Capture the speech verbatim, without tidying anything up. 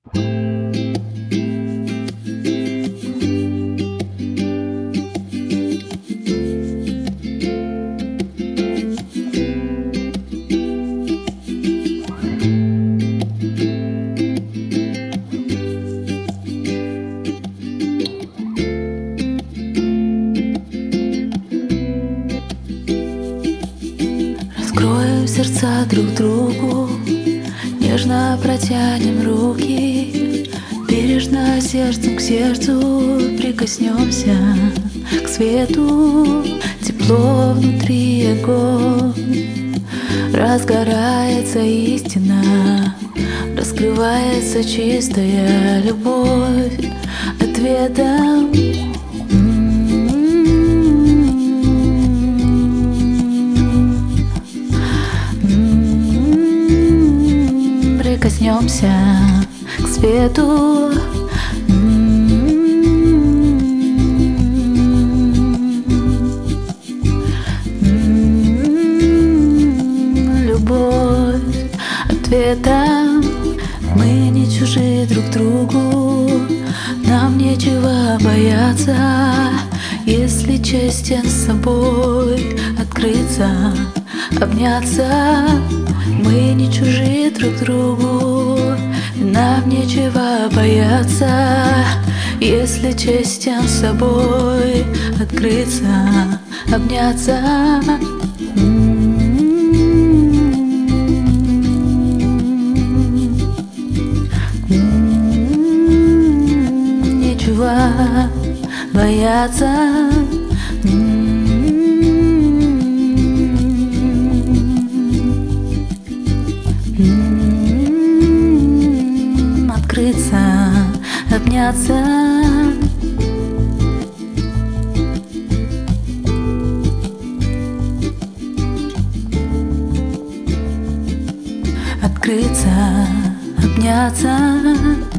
Раскроем сердца друг другу, нежно протянем руки, бережно сердцем к сердцу прикоснемся к свету. Тепло внутри, огонь, разгорается истина, раскрывается чистая любовь ответом. Прикоснемся к свету. Любовь ответом. Мы не чужие друг другу, нам нечего бояться, если честен с собой, открыться, обняться. Мы не чужие друг другу, нам нечего бояться, если честен с собой, открыться, обняться. Нечего бояться. Открыться, обняться. Открыться, обняться.